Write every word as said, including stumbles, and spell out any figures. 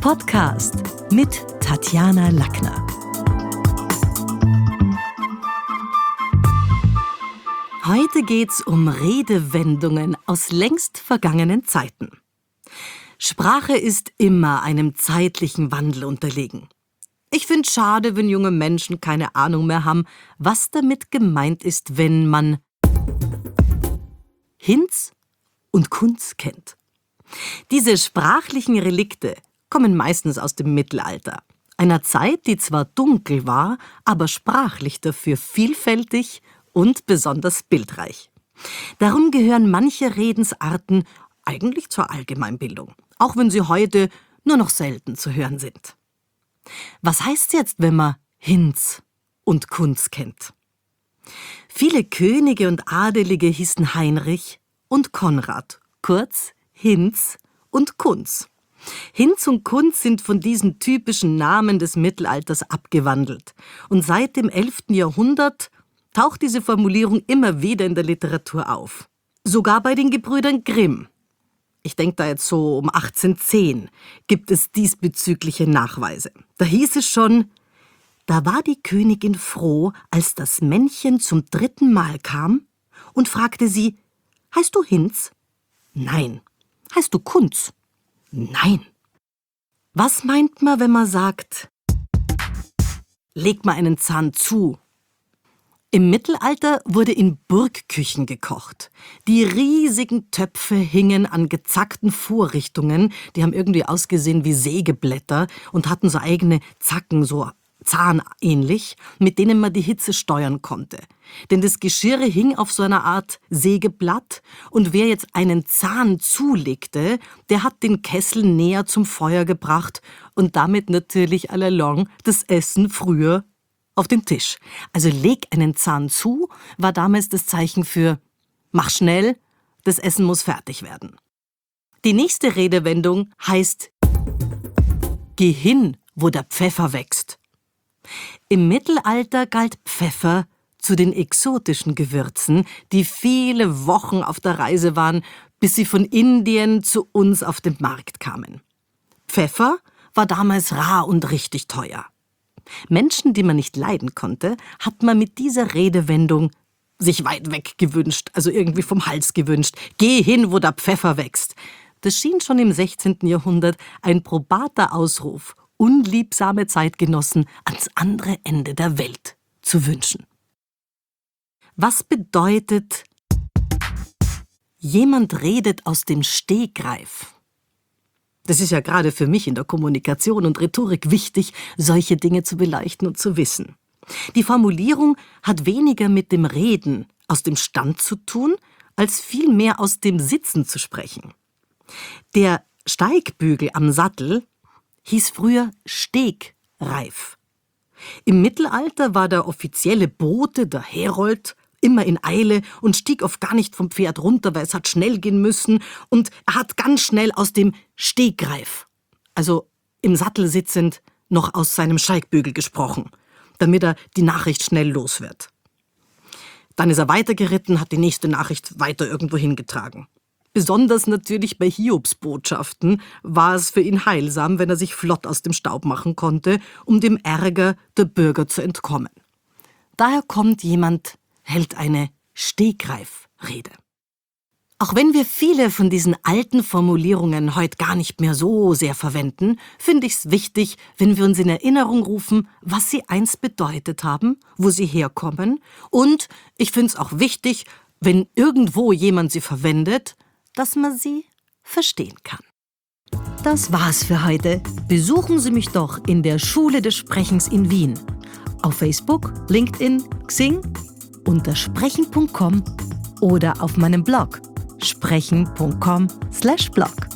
Podcast mit Tatjana Lackner. Heute geht's um Redewendungen aus längst vergangenen Zeiten. Sprache ist immer einem zeitlichen Wandel unterlegen. Ich finde es schade, wenn junge Menschen keine Ahnung mehr haben, was damit gemeint ist, wenn man Hinz und Kunz kennt. Diese sprachlichen Relikte kommen meistens aus dem Mittelalter, einer Zeit, die zwar dunkel war, aber sprachlich dafür vielfältig und besonders bildreich. Darum gehören manche Redensarten eigentlich zur Allgemeinbildung, auch wenn sie heute nur noch selten zu hören sind. Was heißt jetzt, wenn man Hinz und Kunz kennt? Viele Könige und Adelige hießen Heinrich und Konrad, kurz Hinz und Kunz. Hinz und Kunz sind von diesen typischen Namen des Mittelalters abgewandelt. Und seit dem elften Jahrhundert taucht diese Formulierung immer wieder in der Literatur auf. Sogar bei den Gebrüdern Grimm, ich denke da jetzt so um achtzehnhundertzehn, gibt es diesbezügliche Nachweise. Da hieß es schon: Da war die Königin froh, als das Männchen zum dritten Mal kam und fragte sie: Heißt du Hinz? Nein. Heißt du Kunz? Nein. Was meint man, wenn man sagt, leg mal einen Zahn zu? Im Mittelalter wurde in Burgküchen gekocht. Die riesigen Töpfe hingen an gezackten Vorrichtungen, die haben irgendwie ausgesehen wie Sägeblätter und hatten so eigene Zacken, so zahnähnlich, mit denen man die Hitze steuern konnte. Denn das Geschirr hing auf so einer Art Sägeblatt und wer jetzt einen Zahn zulegte, der hat den Kessel näher zum Feuer gebracht und damit natürlich à la longue das Essen früher auf den Tisch. Also leg einen Zahn zu, war damals das Zeichen für mach schnell, das Essen muss fertig werden. Die nächste Redewendung heißt geh hin, wo der Pfeffer wächst. Im Mittelalter galt Pfeffer zu den exotischen Gewürzen, die viele Wochen auf der Reise waren, bis sie von Indien zu uns auf den Markt kamen. Pfeffer war damals rar und richtig teuer. Menschen, die man nicht leiden konnte, hat man mit dieser Redewendung sich weit weg gewünscht, also irgendwie vom Hals gewünscht. Geh hin, wo der Pfeffer wächst. Das schien schon im sechzehnten Jahrhundert ein probater Ausruf, unliebsame Zeitgenossen ans andere Ende der Welt zu wünschen. Was bedeutet, jemand redet aus dem Stegreif? Das ist ja gerade für mich in der Kommunikation und Rhetorik wichtig, solche Dinge zu beleuchten und zu wissen. Die Formulierung hat weniger mit dem Reden aus dem Stand zu tun, als vielmehr aus dem Sitzen zu sprechen. Der Steigbügel am Sattel hieß früher Stegreif. Im Mittelalter war der offizielle Bote, der Herold, immer in Eile und stieg oft gar nicht vom Pferd runter, weil es hat schnell gehen müssen und er hat ganz schnell aus dem Stegreif, also im Sattel sitzend, noch aus seinem Steigbügel gesprochen, damit er die Nachricht schnell los wird. Dann ist er weitergeritten, hat die nächste Nachricht weiter irgendwo hingetragen. Besonders natürlich bei Hiobsbotschaften war es für ihn heilsam, wenn er sich flott aus dem Staub machen konnte, um dem Ärger der Bürger zu entkommen. Daher kommt jemand, hält eine Stegreifrede. Auch wenn wir viele von diesen alten Formulierungen heute gar nicht mehr so sehr verwenden, finde ich es wichtig, wenn wir uns in Erinnerung rufen, was sie einst bedeutet haben, wo sie herkommen. Und ich finde es auch wichtig, wenn irgendwo jemand sie verwendet, dass man sie verstehen kann. Das war's für heute. Besuchen Sie mich doch in der Schule des Sprechens in Wien. Auf Facebook, LinkedIn, Xing, unter sprechen punkt com oder auf meinem Blog sprechen punkt com slash blog.